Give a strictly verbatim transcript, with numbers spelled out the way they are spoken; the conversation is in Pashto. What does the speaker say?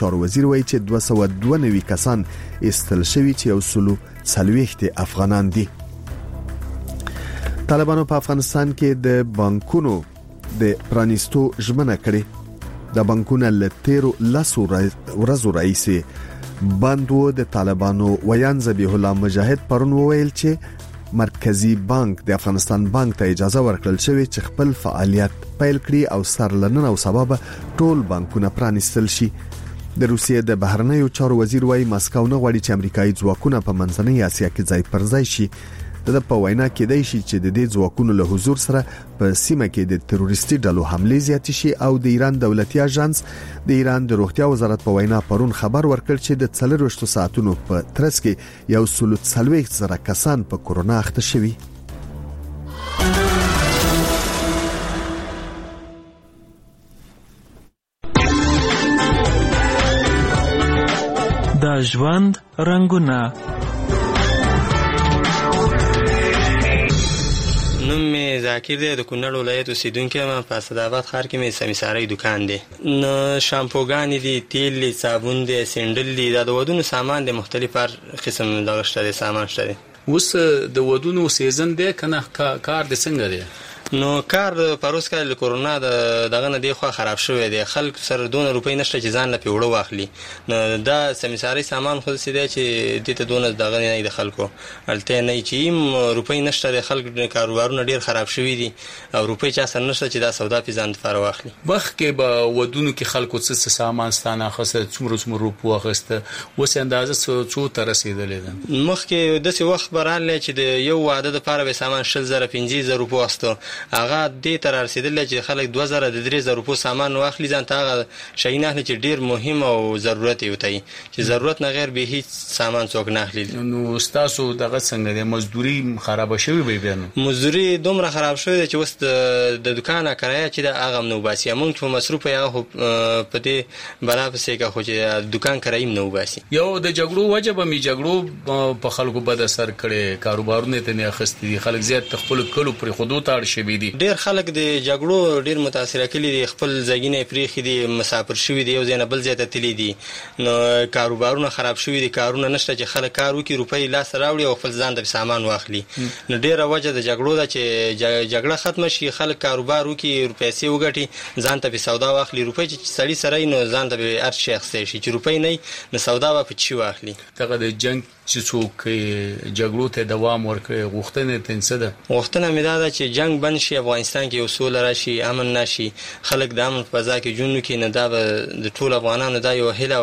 چارو وزیر وایي چې دوه سوه دوه نوي کسان ایستل شوي چې یو سلو څلوېښت افغانان دي. طالبانو په افغانستان کې د بانکونو د پرانیستو ژمنه کړې. د بانکونو له تیرو لسو ورځو راهیسې بند و. د طالبانو ویان ذبیح الله مجاهد پرون وویل چې مرکزی بانک د افغانستان بانک ته اجازه ورکړل شوې چې خپل فعالیت پیل کړي او سرلنن او سبب ټول بانکونه پرانیستل شي. د روسیې د بهرنیو چارو وزیر وايي مسکو نه غواړي چې امریکایي ځواکونه په منځنۍ اسیا کې ځای پر ځای شي. د په وینا کې دی چې د دې ځواکونو له حضور سره په سیمه کې د تروریستي ډلو حمله زیات شي. او د ایران دولتي اژانس د ایران د روغتیا وزارت په وینا پرون خبر ورکړ چې د څلرويشت ساعتونو په ترڅ کې یو سلو څلوېښت زره کسان په کورونا اخته شوي. د ژوند رنگونه. نوم می ذاکر دی، د کونړ ولایت اوسیدونکی یم. په اسداباد ښار کې مې سمیساري دکان دی. نو شامپوګانې دي، تیل دی، صابون دی، سینډل دی، دا د ودونو سامان دی، مختلف هر قسم دغه شته دی، سامان شته دی. اوس د ودونو سیزن دی کنه کار د څنګه دی؟ نو کار پروس کال د کورونا د دغه نه دی خو خراب شوی دی. خلک سره دون روپۍ نشته چې ځان له پیوړو واخلي. نو دا سمیساري سامان خو سیده چې دته دون دغه نه د خلکو الته نه چې روپۍ نشته د خلک کاروبارونه ډیر خراب شوی دي او روپۍ چا سره نشته چې دا سودا په ځان فار واخلي. وخت کې به ودونو کې خلکو څه سامان ستانه خاصه څومره څومره روپو واخسته وس اندازه څو تر رسیدلې ده. مخکې د څه وخت براله چې د یو واده د لپاره به سامان شل زره پنځه زره روپو واستو، هغه دې تر رسیدل چې خلک دوه زره د درې زره روپو سامان واخلي ځان ته هغه شي نه چې ډیر مهم او ضرورت یو دی چې ضرورت نه غیر به هیڅ سامان څوک نه اخلي. نو تاسو دغه څنګه د مزدوري خراب شوی به بیان؟ مزدوري دومره خراب شوی چې وست د دکان کرایه چې د هغه نو باسي مونږ په مصروف هغه په دې بلا په سیګه خو چې دکان کرایم نو باسي. یو د جګړو وجه به می جګړو په خلکو بد اثر کړي، کاروبارونه ته نه اخستي، خلک زیات خپل کلو پر خودو تاړ شوی دي. ډیر خلک د جګړو ډیر متاثر کړي دي، خپل ځګینه پریخي دي، مسافر شوی دي، یو ځای نه بل ځای ته تللی دي. نو کاروبارونه خراب شوی دي، کارونه نشته چې خلک کار وکړي، روپۍ لاس راوړي او خپل ځان د سامان واخلي. نو ډیره وجه د جګړو ده چې جګړه ختم شي، خلک کاروبار وکړي، پیسې وګټي، ځان ته په سودا واخلي. روپۍ چې سړی سره نو ځان ته به هر شي اخستې شي، چې روپۍ نه نو سودا به په چی واخلي. دغه د جنگ چې څوک جګړو ته دوام ورکړي غوښتنه تنسه ده. غوښتنه مې دا ده چې جنگ بند شي، افغانستان کې یو سوله راشي، امن نشي، خلک د امن په فضا کې ژوند وکړي. نه دا د ټول افغانانو دا یو هیله